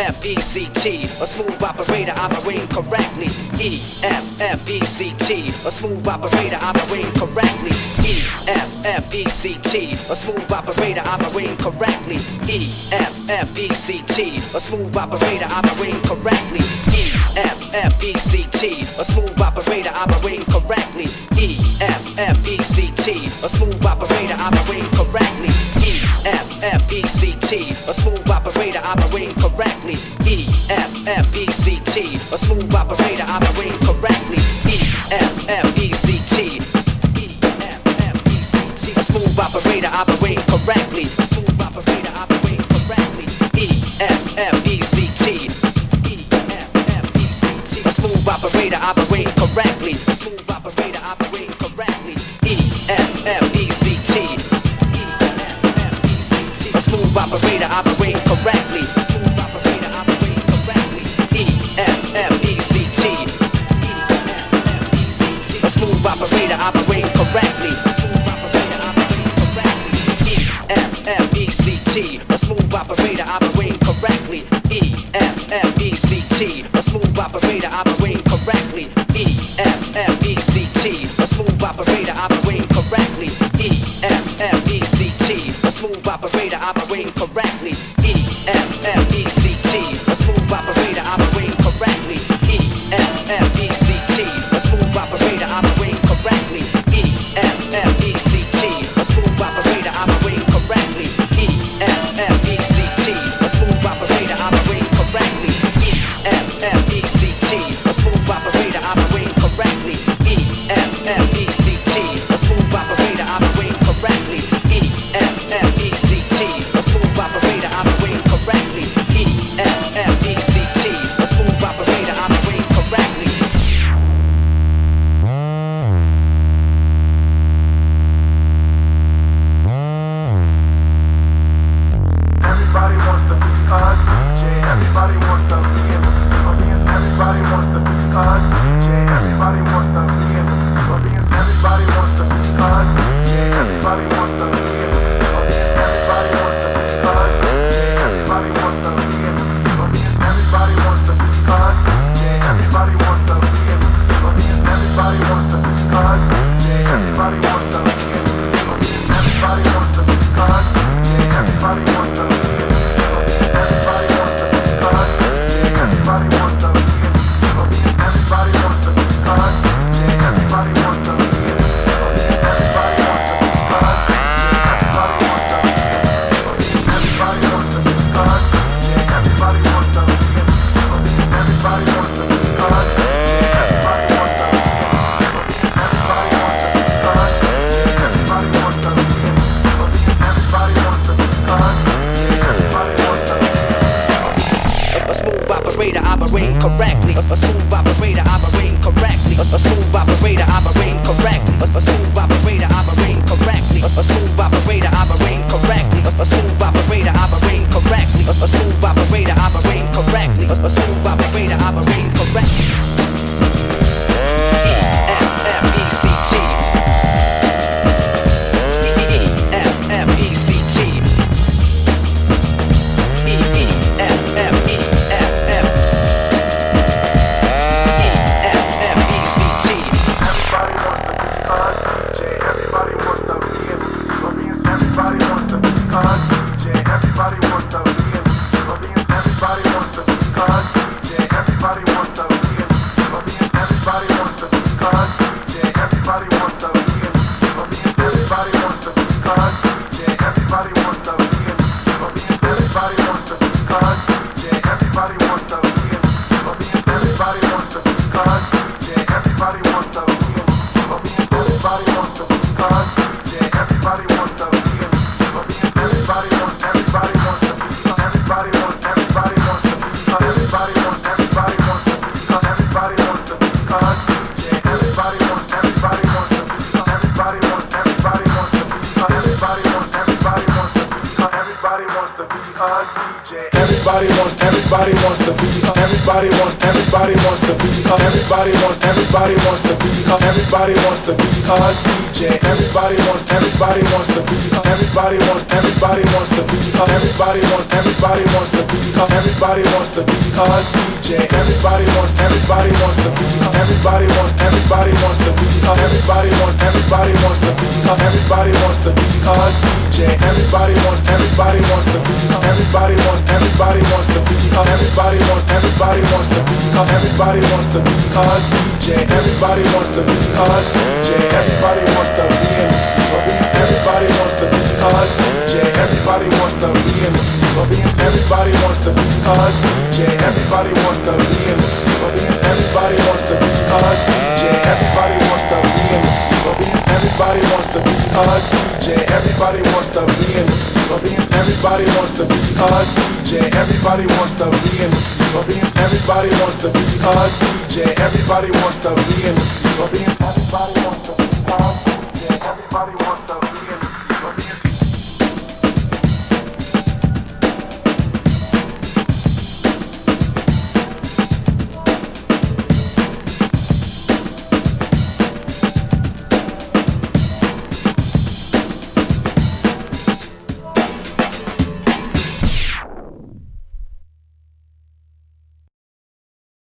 E-F-F-E-C-T, a smooth operator operating correctly. E-F-F-E-C-T, a smooth operator operating correctly. E-F-F-E-C-T, a smooth operator operating correctly. E-F-F-E-C-T, a smooth operator operating correctly. E-F-F-E-C-T, a smooth operator operating correctly. E-F-F-E-C-T, a smooth operator operating correctly. E-F-F-E-C-T, a smooth operator operating correctly. E-F-F-E-C-T, a smooth operator operating correctly. E-F-F-E-C-T, E-F-F-E-C-T, a smooth operator operating correctly. Smooth operator operating correctly. E-F-F-E-C-T, E-F-F-E-C-T, a smooth operator operating correctly. Smooth operator operating correctly. E-F-F-E-C-T, a smooth operator operating correctly. Smooth operator operating correctly. E-F-F-E-C-T, a smooth operator operating correctly. Smooth operator operating correctly. E-F-F-E-C-T, a smooth operator operating correctly. E-F-F-E-C-T, a smooth operator operating correctly. E-F-F-E-C-T, a smooth operator operating correctly. E-F-F-E-C-T, a smooth operator operating correctly. E-F-F-E-C-T, a smooth operator operating correctly. E-F-F-E-C-T, a smooth operator operating correctly. E-F-F-E-C-T, a smooth operator operating correctly. E-F-F-E-C-T, a smooth operator operating correctly. E-F-F-E-C-T, a smooth operator operating correctly. E-F-F-E-C-T, a smooth operator operating correctly. E-F-F-E-C-T, a smooth operator operating correctly. E-F-F-E-C-T, a smooth operator operating correctly. Everybody wants to be us, Jay. Everybody wants to be in the audience. Everybody wants to be us, Jay. Everybody wants to be in the audience. Everybody wants to be us, Jay. Everybody wants to be in the audience. Everybody wants to be us, Jay. Everybody wants to be in the audience. Everybody wants to be us, Jay. Everybody wants to be in the audience. Everybody wants to be us, Jay. Everybody wants to be in the audience. Everybody wants to be us, Jay. Everybody wants to be in the Everybody wants to be us, yeah. Everybody wants to be in the Everybody wants to be us, yeah. Everybody wants to be in the Everybody wants to be us, yeah. Everybody wants to be in the Everybody wants to be us, yeah. Everybody wants to be in the Everybody wants to be us, yeah. Everybody wants to be in the Everybody wants to be us, yeah. Everybody wants to be in the Everybody wants to be us. A smooth operator operating correctly. A smooth operator operating correctly. A smooth operator operating correctly. A smooth operator operating correctly. A smooth operator operating correctly. A smooth operator operating correctly. A smooth operator operating correctly. A smooth operator operating correctly. E-F-F-E-C-T, E-F-F-E-C-T, Everybody wants to be a DJ. Everybody wants to be everybody wants to be everybody wants to be everybody wants to be everybody wants to be a DJ. Everybody wants to be everybody wants to be everybody wants to be everybody wants to be everybody wants to be a DJ. Everybody wants to be everybody wants to be everybody wants to be everybody wants to be everybody wants to be a DJ. Everybody wants to be everybody wants to be everybody wants to be everybody wants to be everybody wants to be everybody wants to be a DJ. Everybody wants to be a DJ. Everybody wants to be in the everybody wants to be a DJ. Everybody wants to be in the everybody wants to be a DJ. Everybody wants to be in the everybody wants to be a DJ. Everybody wants to be in the everybody wants to be a DJ. Everybody wants to be in the everybody wants to be a DJ. Everybody wants to be in the everybody wants to be a DJ. Everybody wants to be in the everybody wants to